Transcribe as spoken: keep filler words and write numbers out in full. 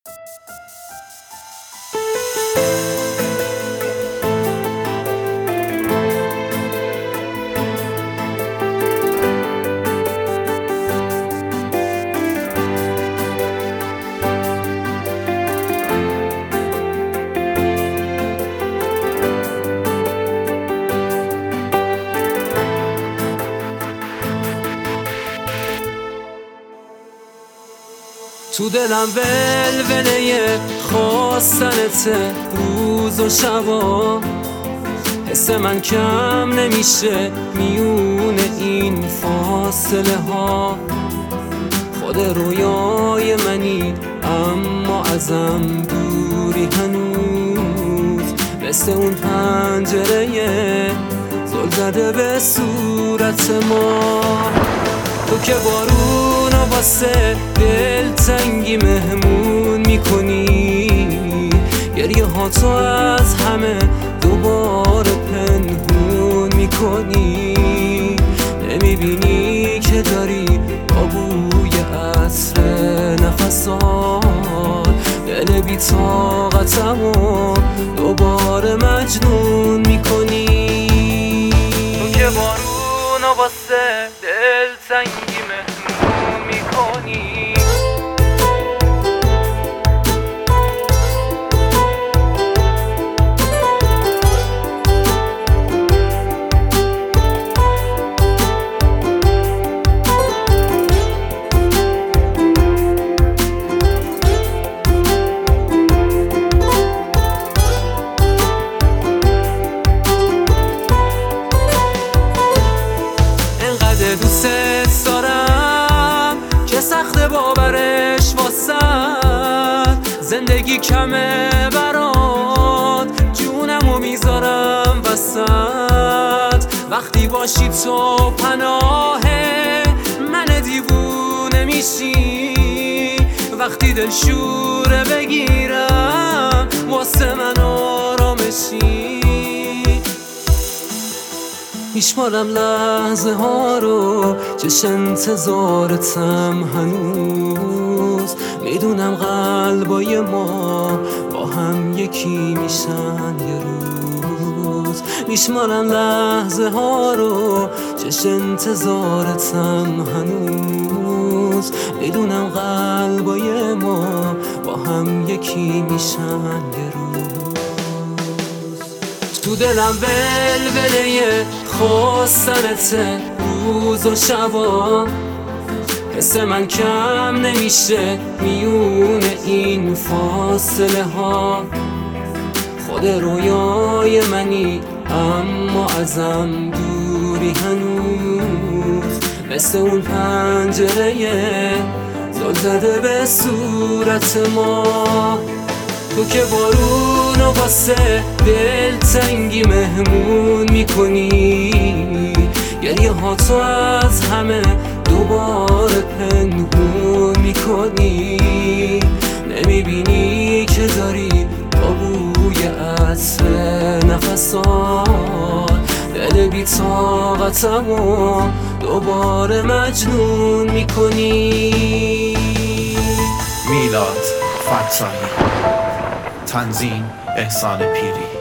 تو دلم ولوله خواستنته روز و شبا، حس من کم نمیشه میون این فاصله ها. خود رویای منی اما ازم دوری هنوز، مثل اون پنجره زل زده به صورت ما. تو که بارون و واسه دلتنگی مهمون میکنی، گریه ها تو از همه دوباره پنهون میکنی. نمیبینی که داری با بوی عطر نفسات دل بی طاقتمو دوباره مجنون میکنی. تو که بارون و واسه دلتنگی مهمون میکنی. دوست دارم که سخت باورش واسد، زندگی کمه برات جونمو میذارم وسط. وقتی باشی تو پناه من دیوونه میشی، وقتی دل شوره بگیرم واسه من آرامشی. میشمارم لحظه ها رو چش انتظارتم هنوز، میدونم قلبای ما با هم یکی میشن یه روز. میشمارم لحظه ها رو چش انتظارتم هنوز، میدونم قلبای ما با هم یکی میشن یه روز. تو دلم ولوله خواستنته روز و شبا، حس من کم نمیشه میون این فاصله ها. خود رویای منی اما ازم دوری هنوز، مثل اون پنجره زل زده به صورت ما. تو که بارون و واسه دلتنگی مهمون میکنی، گریه ها تو از همه دوباره پنهون میکنی. نمیبینی که داری با بوی عطر نفسات دل بی طاقتمو دوباره مجنون میکنی. میلاد فتاحی، تنظیم احسان پیری.